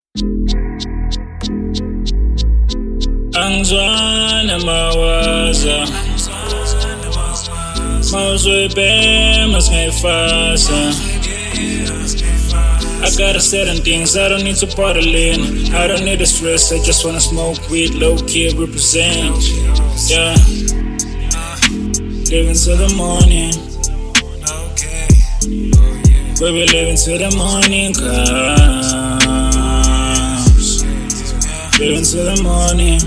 Angizwana mawaza mawuzoyibhema singayifasa. I got certain things I don't need to bottle in. I don't need the stress, I just wanna smoke weed, low-key represent. Yeah, living till the morning. We be living till the morning comes. Living till the morning.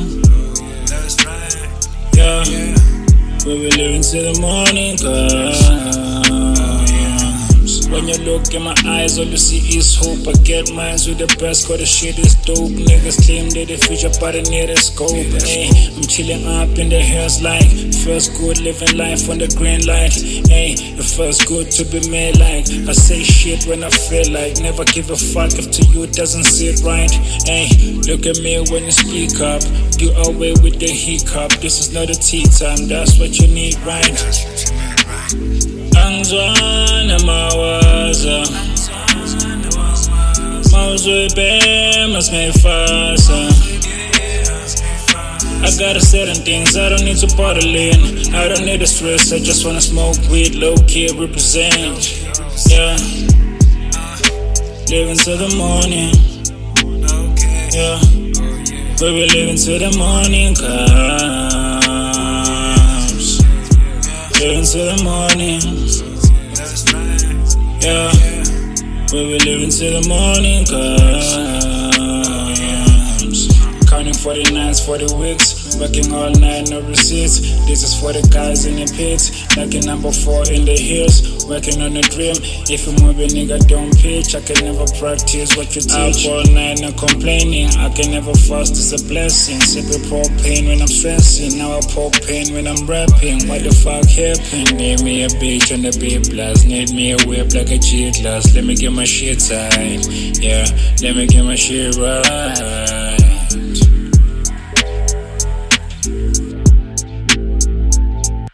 Yeah, we be living till the morning comes. When you look in my eyes, all you see is hope. I get mines with the best, cause the shit is dope. Niggas claim that they future, but they need a scope. Ay, I'm chilling up in the hills like feels good living life on the green light. Ay, it feels good to be made like. I say shit when I feel like. Never give a fuck if to you it doesn't sit right. Ay, look at me when you speak up. You away with the hiccup. This is not a tea time, that's what you need, right? Angizwana mawaza mawuzoyibhema singayifasa. I got certain things I don't need to bottle in. I don't need the stress, I just wanna smoke weed, low-key represent. Yeah, living till the morning. Yeah, we be living till the morning comes. Living till the morning. Yeah, we be living till the morning comes. Counting 40 nights, 40 weeks. Working all night, no receipts. This is for the guys in the pits. Like a number 4 in the hills. Working on a dream. If you move a nigga, don't pitch. I can never practice what you teach. Up all night, no complaining. I can never fast, it's a blessing. Sipping pour pain when I'm stressing. Now I pour pain when I'm rapping. What the fuck happened? Need me a bitch on the beat blast. Need me a whip like a G-Class. Let me get my shit tight. Yeah, let me get my shit right.